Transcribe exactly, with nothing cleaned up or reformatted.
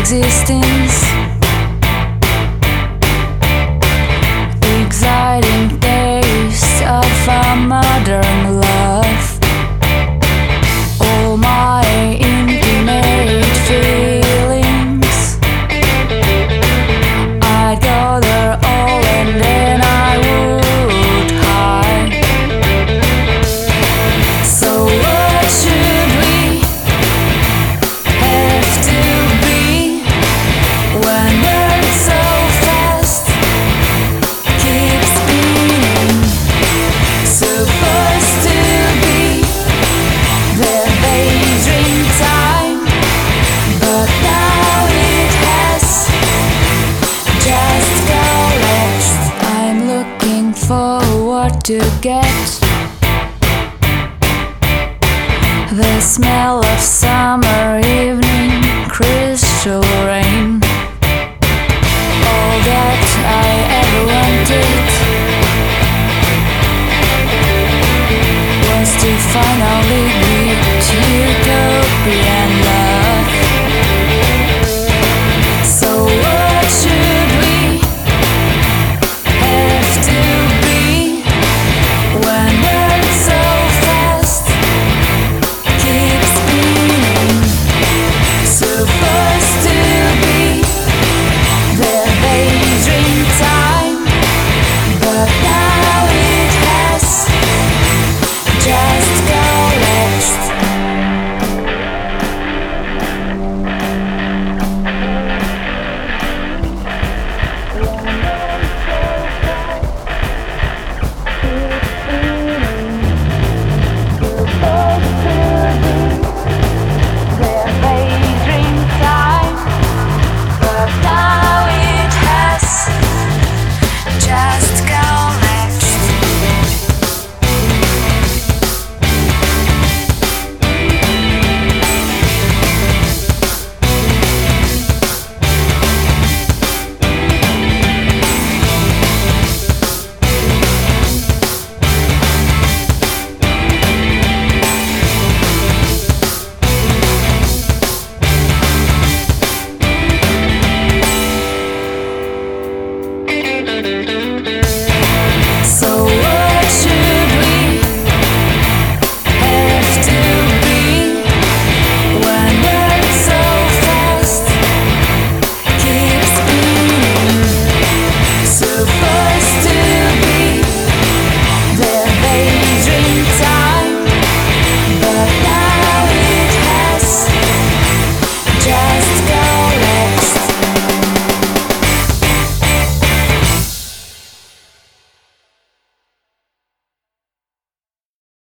existence. Exciting taste of a modern love. All my intimate feelings, I'd gather all and then I would hide. So what should we have to be when we're so fast keep spinning? Supposed to be the daydream time, but now it has just collapsed. I'm looking forward to get the smell of